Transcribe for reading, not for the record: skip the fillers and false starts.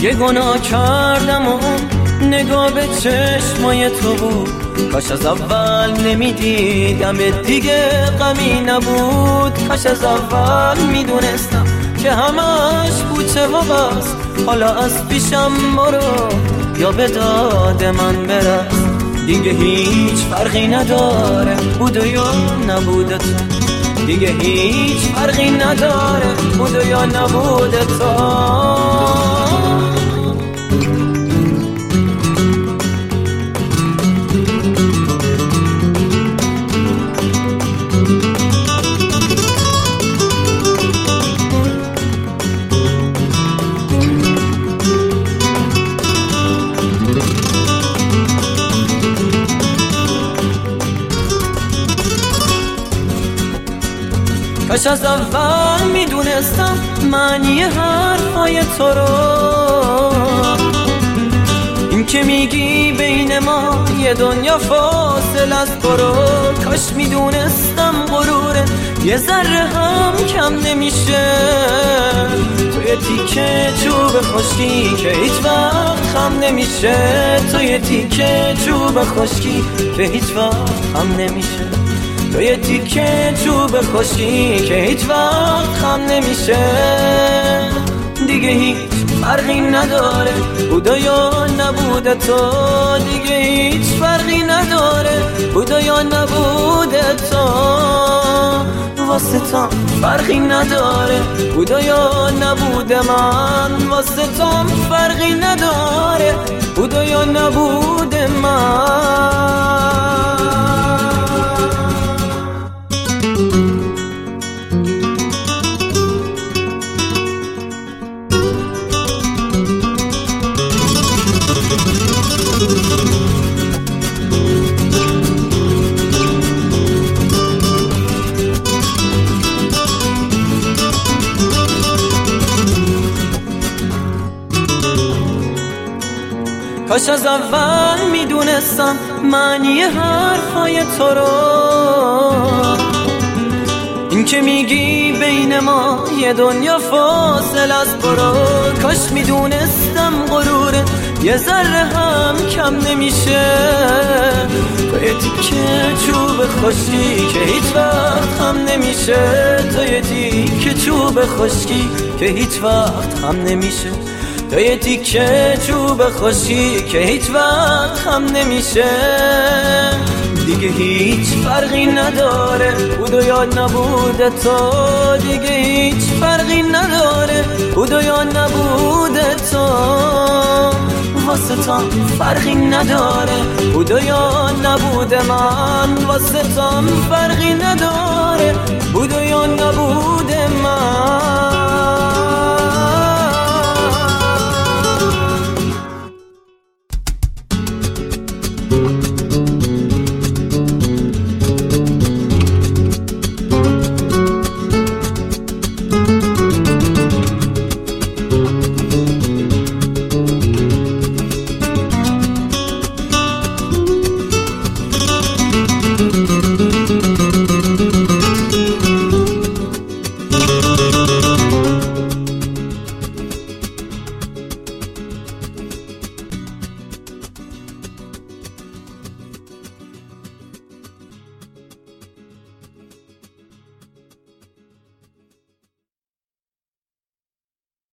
یه گناه کردم و نگاه به چشمای تو بود، کاش از اول نمیدیدم دیگه غمی نبود. کاش از اول میدونستم که همش بوچه و بس، حالا از پیشم برو یا به داد من برس. دیگه هیچ فرقی نداره بود و یا نبود تو، دیگه هیچ فرقی نداره بود و یا نبود تو. کاش از اول میدونستم معنی حرفای تو رو، این که میگی بین ما یه دنیا فاصل از برو. کاش میدونستم غروره یه ذره هم کم نمیشه، توی تیکه چوب خشکی که هیچ وقت خم نمیشه، توی تیکه چوب خشکی که هیچ وقت خم نمیشه، توی تیکه چوب خشکی که هیچ وقت خم نمیشه. دیگه هیچ فرقی نداره بود یا نبود تو، دیگه هیچ فرقی نداره بود یا نبود تو. واسه تو فرقی نداره بود یا نبود من، واسه تو فرقی نداره بود یا نبود من. کاش از اول میدونستم معنی حرفای تو رو، این که میگی بین ما یه دنیا فاصل از برو. کاش میدونستم غروره یه ذره هم کم نمیشه، توی تیکه چوب خشکی که هیچ وقت هم نمیشه، توی تیکه چوب خشکی که هیچ وقت هم نمیشه، توی تیکه چوب خشکی که هیچ وقت هم نمیشه. دیگه هیچ فرقی نداره بود و یا نبود تو، دیگه هیچ فرقی نداره بود و یا نبود تو. واسه تو فرقی نداره بود و یا نبود من، واسه تو فرقی نداره بود و یا نبود من.